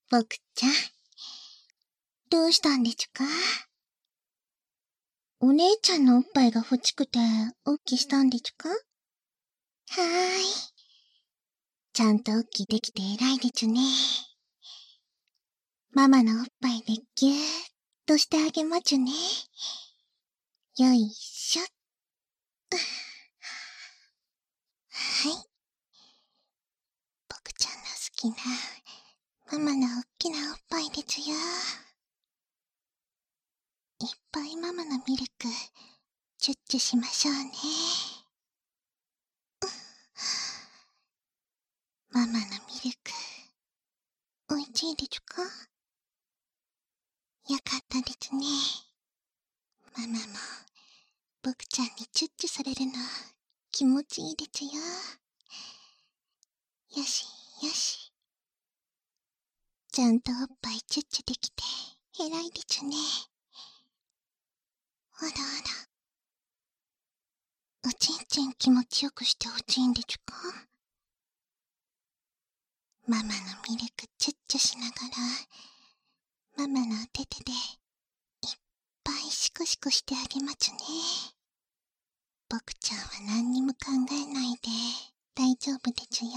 僕ちゃん、どうしたんでちゅか？お姉ちゃんのおっぱいが欲しくて、おっきしたんでちゅか？はーい。ちゃんとおっきできて偉いでちゅね。ママのおっぱいでぎゅーっとしてあげまちゅね。よいしょ。はい。僕ちゃんの好きな、ママのおっきなおっぱいでちゅよ。いっぱいママのミルク、チュッチュしましょうね。ママのミルク、おいしいでちゅか？よかったですね。ママも、僕ちゃんにチュッチュされるの、気持ちいいでちゅよ。よし、よし。ちゃんとおっぱいチュッチュできて、偉いでちゅね。あらあら。おちんちん気持ちよくしてほしいんでちゅか？ママのミルクチュッチュしながら、ママのお手手で、いっぱいシコシコしてあげまちゅね。僕ちゃんは何にも考えないで、大丈夫でちゅよ。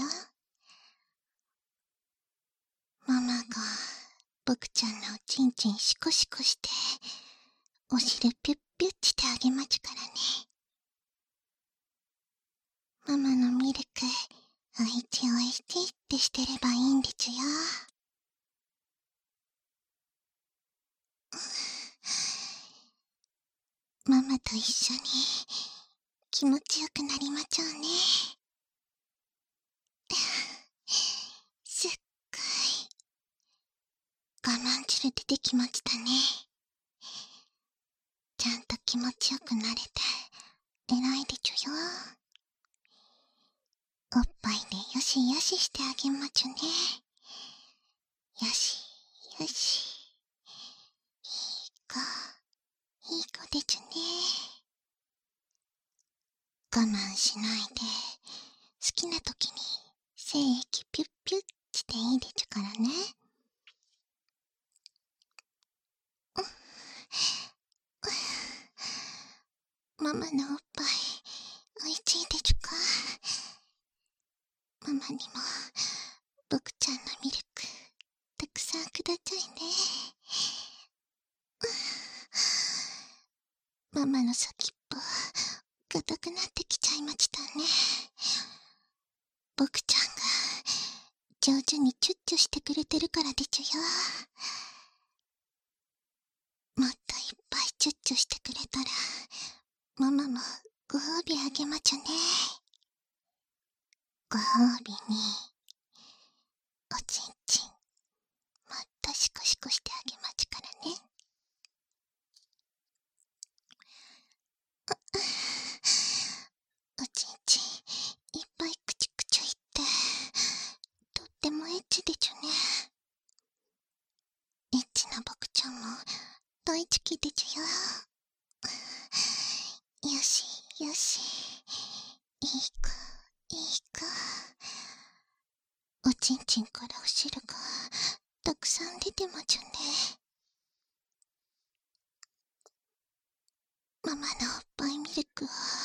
ママが、僕ちゃんのおちんちんシコシコして、お尻ピュッピュッしてあげまちゅからね。ママのミルク、おいちおいしいってしてればいいんでちゅよ。ママと一緒に、気持ちよくなりまちょうね。すっごい。我慢汁出てきましたね。ちゃんと気持ちよくなれて、偉いでちゅよ。おっぱいでよしよししてあげまちゅね。よし、よし。いい子でちゅね。我慢しないで、好きな時に精液ピュッピュッしていいでちゅからね。ママのおっぱい、おいしいでちゅか？ママにも、僕ちゃんのミルク、たくさんくださいね。ママの先っぽ、硬くなってきちゃいましたね。僕ちゃんが、上手にチュッチュしてくれてるからでちゅよ。もっといっぱいチュッチュしてくれたら、ママもご褒美あげまちゅね。ご褒美に、おちんちん、もっとシコシコしてあげまちゅからね。おちんちん、いっぱいクチュクチュいって、とってもエッチでちゅね。エッチな僕ちゃんも、大好きでちゅよ。よし、よし。いい子、いい子。おちんちんからお汁が、たくさん出てまちゅね。ママのおっぱいミルクを、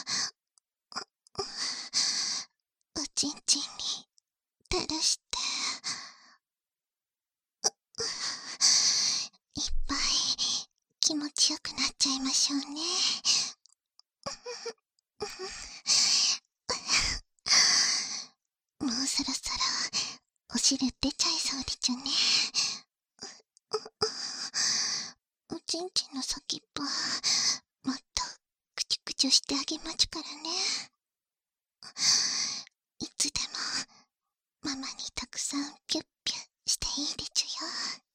おちんちんに垂らして、いっぱい気持ちよくなっちゃいましょうね。もうそろそろお汁出ちゃいそうでちゅね。おちんちんの先っぽ、もっとクチュクチュしてあげまちゅからね。いつでもママにたくさんピュッピュしていいでちゅよ。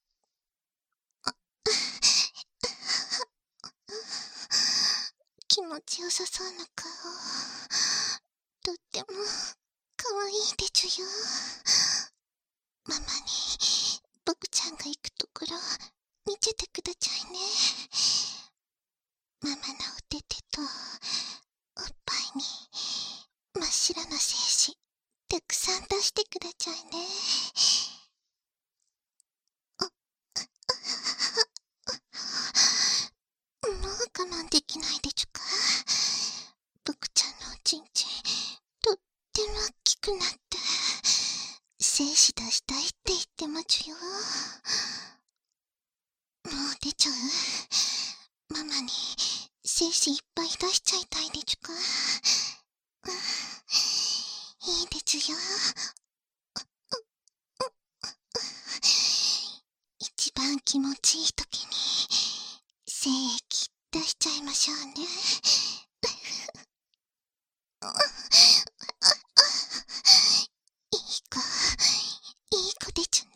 気持ちよさそうな顔、とってもかわいいでちゅよ。ママに僕ちゃんが行くところ見せてくださいね。ママのお手手とおっぱいに真っ白な精子たくさん出してくださいね。 精子出したいって言ってまちゅよ。もう出ちゃう。ママに精子いっぱい出しちゃいたいでちゅか。いいでちゅよ。一番気持ちいい時に精液出しちゃいましょうね。いい子、いい子でちゅね。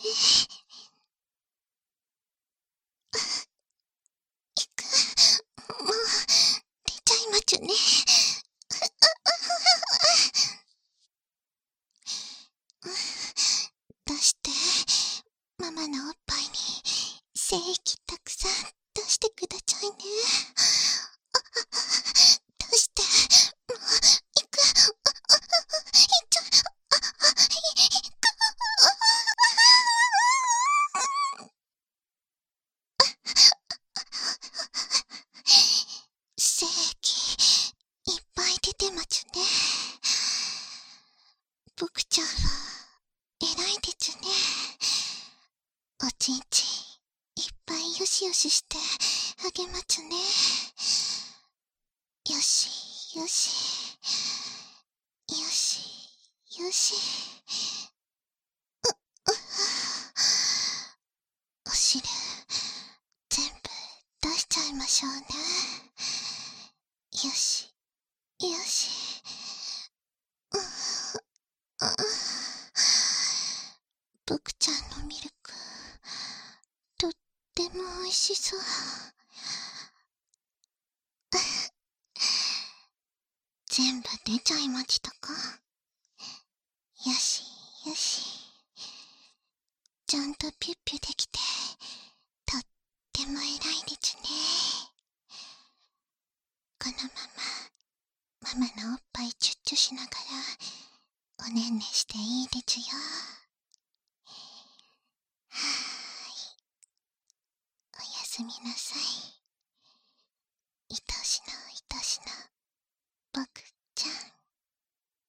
いく、もう出ちゃいまちゅね。出して、ママのおっぱいに精液たくさん出してくだちゃいね。出して、もう、いく、いっちゃ、精液、いっぱい出てまちゅね。僕ちゃんは、偉いでちゅね。おちんちん、いっぱいよしよししてあげまちゅね。よし、よし、よし、よし。お汁、全部出しちゃいましょうね。よし、よし。僕ちゃんのミルク、とっても美味しそう。全部出ちゃいましたか。よし、よし。ちゃんとピュッピュできて、とっても偉いでちゅね。このまま、ママのおっぱいチュッチュしながら、おねんねしていいでちゅよ。はーい。おやすみなさい。